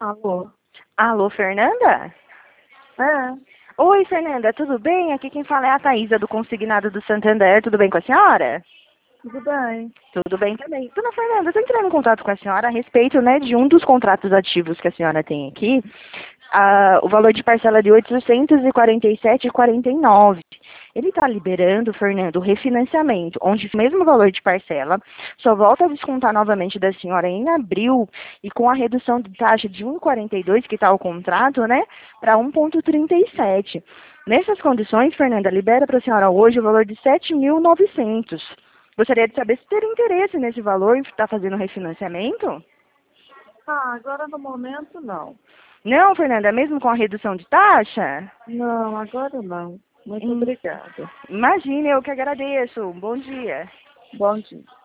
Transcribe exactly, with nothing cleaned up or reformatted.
Alô? Alô, Fernanda? É, Oi, Fernanda, tudo bem? Aqui quem fala é a Thaísa do Consignado do Santander. Tudo bem com a senhora? tudo bem. Tudo bem também. Dona Fernanda, eu estou entrando em contato com a senhora a respeito, né, de um dos contratos ativos que a senhora tem aqui. Ah, o valor de parcela de oitocentos e quarenta e sete reais e quarenta e nove centavos. Ele está liberando, Fernando, o refinanciamento, onde o mesmo valor de parcela só volta a descontar novamente da senhora em abril e com a redução de taxa de um vírgula quarenta e dois, que está o contrato, né, para um vírgula trinta e sete. Nessas condições, Fernanda, libera para a senhora hoje o valor de sete mil e novecentos. Gostaria de saber se teria interesse nesse valor e está fazendo refinanciamento? Ah, agora no momento não. Não, Fernanda, mesmo com a redução de taxa? Não, agora não. Muito Hum, obrigada. Imagine, eu que agradeço. Bom dia. Bom dia.